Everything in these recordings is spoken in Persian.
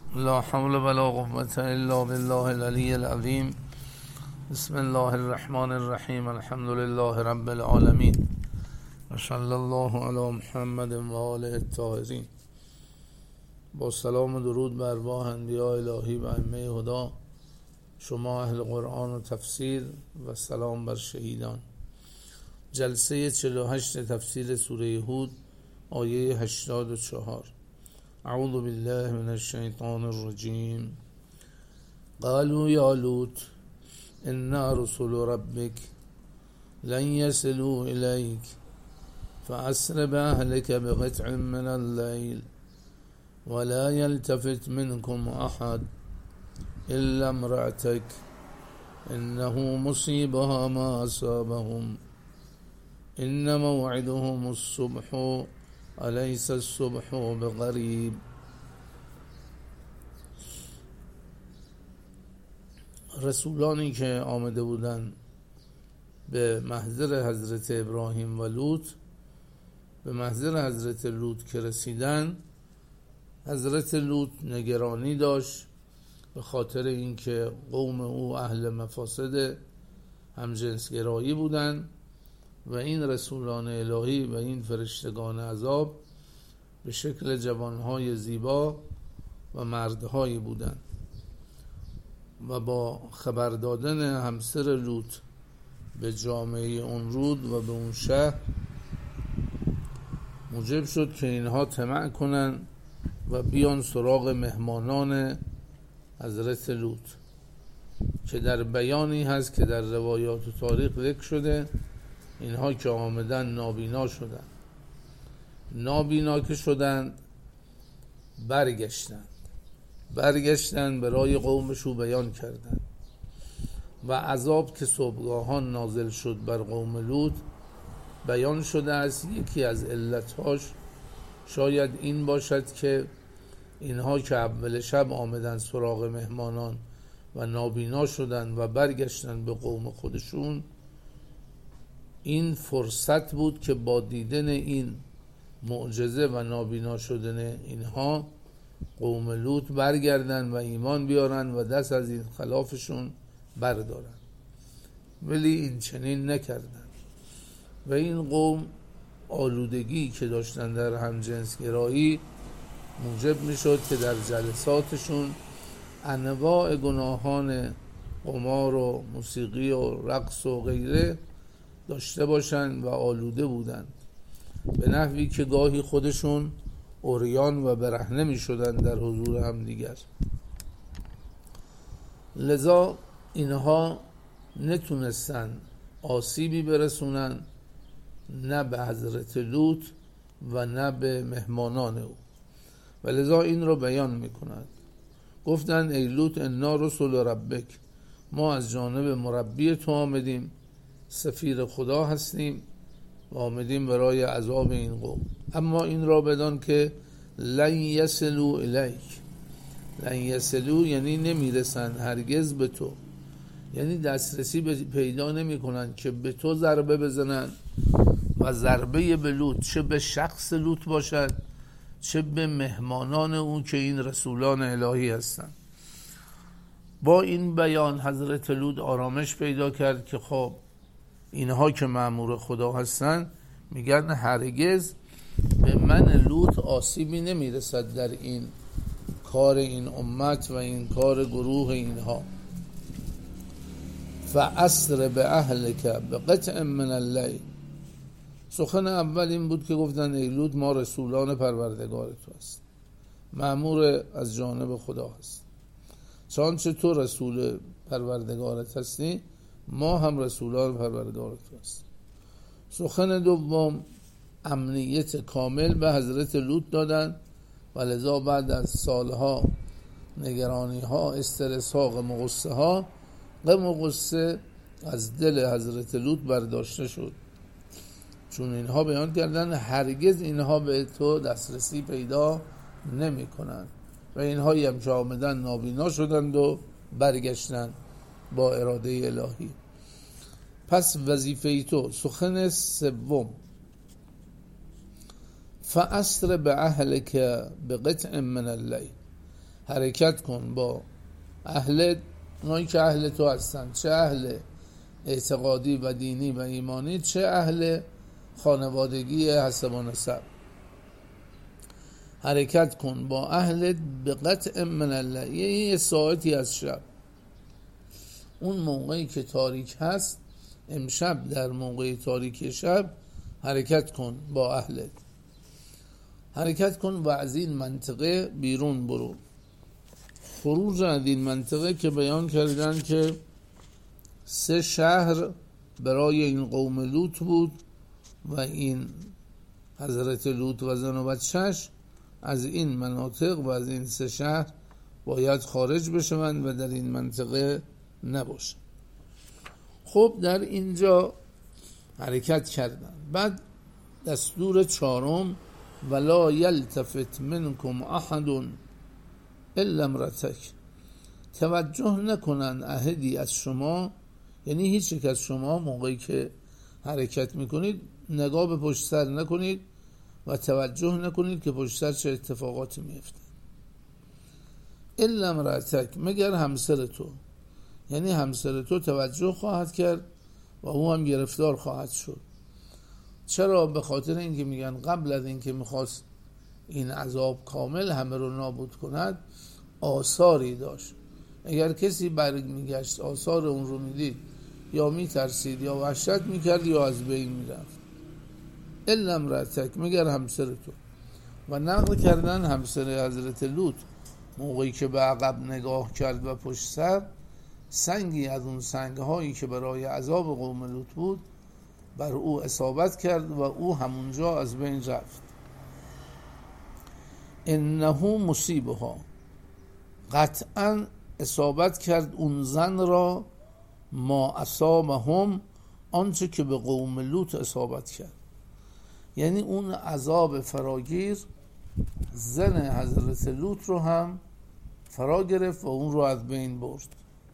لا حول ولا قوة الا بالله العلی العظیم. بسم الله الرحمن الرحیم. الحمد لله رب العالمین و صلی الله علی محمد و آله الطاهرین. با سلام و درود بر ارواح انبیاء الهی و ائمه هدا، شما اهل قرآن و تفسیر، و سلام بر شهیدان. جلسه 48 تفسیر سوره هود، آیه 84. اعوذ بالله من الشیطان الرجیم. قالوا یا لوط انا رسل ربک لن يصلوا إليك فأسر بأهلك بقطع من الليل ولا يلتفت منكم أحد إلا امرأتك إنه مصيبها ما أصابهم إن موعدهم الصبح أليس الصبح بقریب. رسولانی که آمده بودند به محضر حضرت ابراهیم و لوط، به محضر حضرت لوط که رسیدن، حضرت لوط نگرانی داشت به خاطر اینکه قوم او اهل مفاسد همجنسگرایی بودند و این رسولان الهی و این فرشتگان عذاب به شکل جوانهای زیبا و مردهایی بودند و با خبر دادن همسر لوط به جامعه اون رود و به اون شهر موجب شد که اینها طمع کنن و بیان سراغ مهمانان حضرت لوط، که در بیانی هست که در روایات و تاریخ ذکر شده اینها که آمدن نابینا شدن. نابینا که شدن برگشتن برای قومش رو بیان کردن و عذاب که صبحگاهان نازل شد بر قوم لوط بیان شده است. یکی از علتهاش شاید این باشد که اینها که اول شب آمدن سراغ مهمانان و نابینا شدن و برگشتن به قوم خودشون، این فرصت بود که با دیدن این معجزه و نابینا شدن اینها قوم لوط برگردن و ایمان بیارن و دست از این خلافشون بردارن، ولی این چنین نکردن و این قوم آلودگی که داشتن در همجنسگرایی موجب میشد که در جلساتشون انواع گناهان قمار و موسیقی و رقص و غیره داشته باشند و آلوده بودند، به نحوی که گاهی خودشون عریان و برهنه می شدن در حضور هم دیگر. لذا اینها نتونستن آسیبی برسونن نه به حضرت لوط و نه به مهمانان او، و لذا این رو بیان می کنند. گفتن ای لوط انا رسل ربک، ما از جانب مربی تو آمدیم، سفیر خدا هستیم و آمدیم برای عذاب این قوم. اما این را بدان که لن یصلوا الیک، لن یصلوا یعنی نمیرسن هرگز به تو، یعنی دسترسی پیدا نمی کنن که به تو ضربه بزنن و ضربه به لوط، چه به شخص لوط باشد چه به مهمانان اون که این رسولان الهی هستند. با این بیان حضرت لوط آرامش پیدا کرد که خب اینها که مأمور خدا هستن میگن هرگز به من لوط آسیبی نمیرسد در این کار این امت و این کار گروه اینها. فأسر به اهلک بقطع من اللیل، سخن اول این بود که گفتن ای لوط ما رسولان پروردگار تو هست، مأمور از جانب خدا هست، چنانچه تو رسول پروردگارت هستی ما هم رسولان پروردگار تو هستیم. سخن دوم امنیت کامل به حضرت لوط دادن و لذا بعد از سالها نگرانی ها، استرس ها، غم و غصه ها، غم و غصه از دل حضرت لوط برداشته شد، چون اینها بیان کردن هرگز اینها به تو دسترسی پیدا نمی کنند و اینها هم که آمدن نابینا شدند و برگشتند با اراده الهی. پس وظیفه تو، سخن سوم، فأسر به اهلک بقطع من اللیل، حرکت کن با اهل، اونایی که اهل تو هستن، چه اهل اعتقادی و دینی و ایمانی، چه اهل خانوادگی حسب و نسب. حرکت کن با اهل به قطع من الليل، یه ساعتی از شب، اون موقعی که تاریک هست، امشب در موقع تاریک شب حرکت کن با اهلت، حرکت کن و از این منطقه بیرون برو. خروج از این منطقه که بیان کردن که 3 شهر برای این قوم لوط بود و این حضرت لوط و زن و بچه‌اش از این مناطق و از این 3 شهر باید خارج بشوند و در این منطقه نباشن. خب در اینجا حرکت کردن. بعد دستور 4 ولا یلتفت منکم احد الا امرأتک، توجه نکنن احدی از شما، یعنی هیچ یک از شما موقعی که حرکت میکنید نگاه به پشت سر نکنید و توجه نکنید که پشت سر چه اتفاقاتی میفته. الا امرأتک، مگر همسر تو، یعنی همسر تو توجه خواهد کرد و او هم گرفتار خواهد شد. چرا؟ به خاطر اینکه میگن قبل از اینکه میخواست این عذاب کامل همه رو نابود کند آثاری داشت. اگر کسی برگ میگشت آثار اون رو میدید یا میترسید یا وحشت میکرد یا از بین میرفت. الا امرأتک، مگر همسر تو. و نقل کردن همسر حضرت لوط موقعی که به عقب نگاه کرد و پشت سر، سنگی از اون سنگهایی که برای عذاب قوم لوط بود بر او اصابت کرد و او همونجا از بین رفت. انه مصیبها، قطعا اصابت کرد اون زن را ما اصابهم، آنچه که به قوم لوط اصابت کرد. یعنی اون عذاب فراگیر زن حضرت لوط رو هم فرا گرفت و اون رو از بین برد.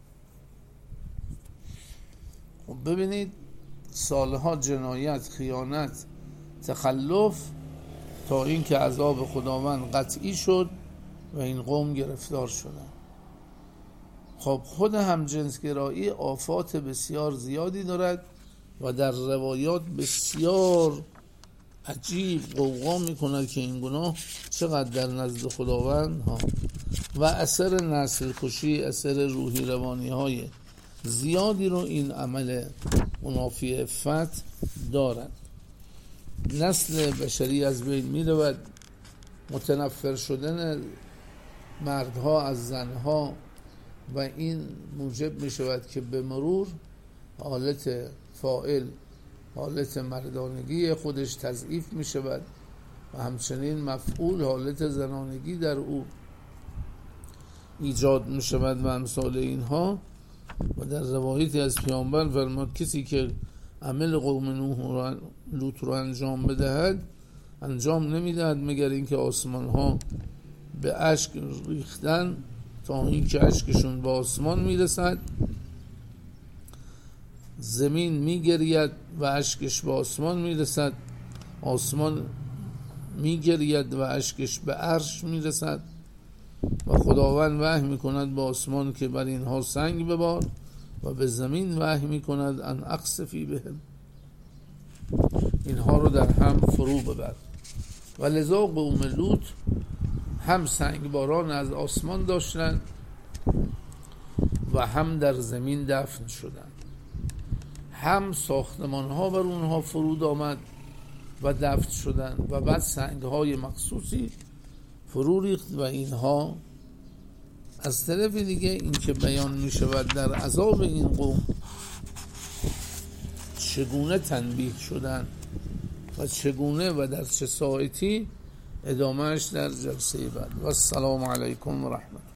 خب ببینید سالها جنایت، خیانت، تخلف تا این که عذاب خداوند قطعی شد و این قوم گرفتار شدن. خب خود همجنسگرایی آفات بسیار زیادی دارد و در روایات بسیار عجیب قوقا میکند که این گناه چقدر در نزد خداوند و اثر نسل کشی، اثر روحی روانی های زیادی رو این عمل منافی عفت دارد. نسل بشری از بین می رود، متنفر شدن مردها از زنها و این موجب می شود که به مرور حالت فاعل، حالت مردانگی خودش تضعیف می شود و همچنین مفعول، حالت زنانگی در او ایجاد می شود و امثال اینها. و در روایتی از پیامبر فرمود کسی که عمل قوم نوح لوط رو انجام بدهد انجام نمیدهد مگر اینکه آسمان ها به اشک ریختن تا اینکه اشکشون به آسمان میرسد، زمین میگرید و اشکش به آسمان میرسد، آسمان میگرید و اشکش به عرش میرسد و خداوند وحی میکند به آسمان که بر اینها سنگ ببار و به زمین وحی میکند ان اقصفی بهم، اینها رو در هم فرو ببر. و لذا قوم لوط هم سنگ باران از آسمان داشتند و هم در زمین دفن شدند، هم ساختمان ها بر اونها فرود آمد و دفن شدند و بعد سنگ های مخصوصی فرو ریخت و اینها. از طرف دیگه این که بیان می شود در عذاب این قوم چگونه تنبیه شدن و چگونه و در چه ساعتی، ادامهش در جلسه بعد. و السلام علیکم و رحمت.